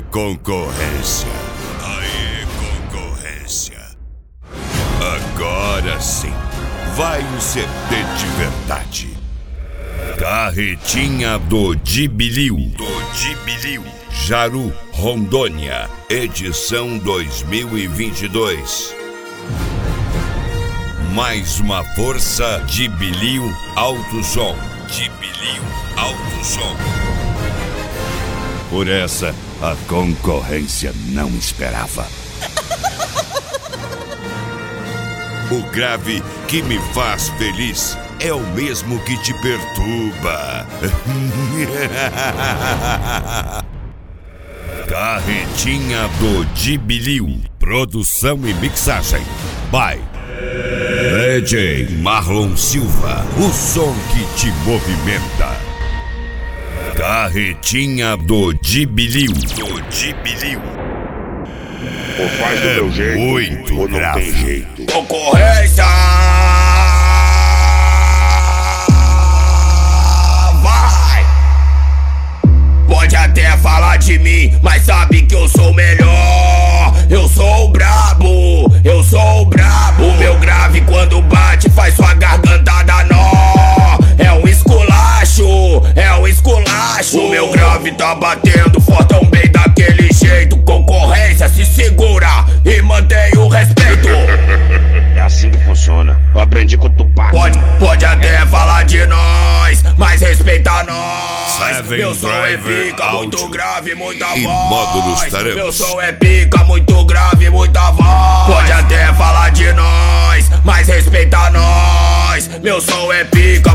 concorrência. Aê, concorrência. Agora sim, vai o CD de verdade. Carretinha do Dibiliu. Jaru, Rondônia, edição 2022. Mais uma força Dibiliu Alto Som. Por essa, a concorrência não esperava. O grave que me faz feliz é o mesmo que te perturba. Carretinha do Dibiliu. Produção e mixagem by DJ Marlon Silva. O som que te movimenta. Carretinha do Dibiliu. Ou faz do meu jeito, muito ou não grave. tem jeito. Concorrência! Vai! Pode até falar de mim, mas sabe que eu sou o melhor. Eu sou o brabo. O meu grave quando bate faz sua garganta dar nó. É um esculacho. O meu grave tá batendo fortão bem daquele jeito. Concorrência, se segura e mantém o respeito. É assim que funciona. Eu aprendi com o Tupac. Pode até falar de nós, mas respeita nós. Seven Meu som é Driver pica, muito Audio grave, muita e voz. módulos tarefa. Meu som é pica, muito grave, muita voz. Pode até falar de nós, mas respeita nós. Meu som é pica.